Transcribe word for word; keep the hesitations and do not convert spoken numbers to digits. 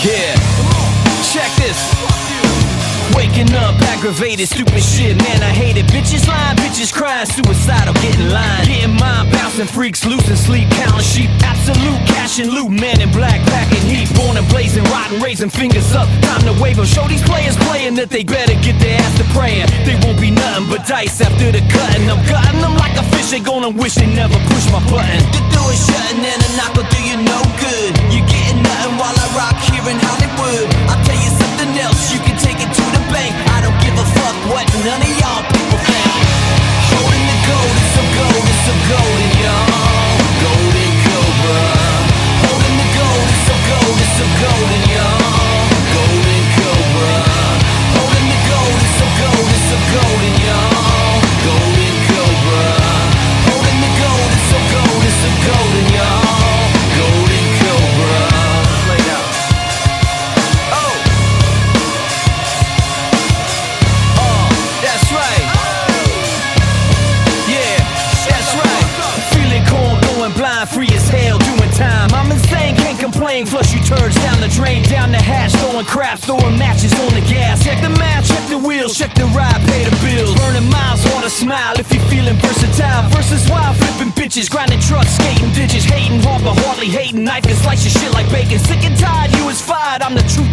Yeah, check this. Waking up, aggravated, stupid shit, man, I hate it. Bitches lying, bitches crying, suicidal, getting lined. Getting mine, bouncing freaks, losing sleep, counting sheep. Absolute cash and loot, man in black, packing heat. Born and blazing, rotten, raising fingers up. Time to wave them, show these players playing that they better get their ass to praying. They won't be nothing but dice after the cutting. I'm cutting them like a fish, they gonna wish they never pushed my button. The door is shutting and a knock will do you no good. You're getting nothing while I rock here in Hollywood. I'll tell you something else, you can take it to the bank. I don't give a fuck what none of y'all people think. Holding the gold, it's so gold, it's so golden, y'all. Golden Cobra. Holding the gold, it's so gold, it's so golden, y'all. Golden Cobra. Holding the gold, it's so gold, it's so golden, y'all. Golden Cobra. Holding the gold, it's so gold, it's so golden, y'all. Golden Cobra. Play now. Oh. That's right. Yeah, that's right. Feeling cold, going blind, free as hell, doing time. I'm insane, can't complain. Flush you turds down the drain, down the hatch, throwing crap, throwing matches on the gas. Check the map, check the wheels, check the ride, pay the bills. Burning miles, wanna smile if you're feeling versatile. Versus wild, flipping bitches, grinding trucks, skating ditches, hating hard but hardly hating. Knife and slice your shit like bacon. Sick and tired, you is fired. I'm the truth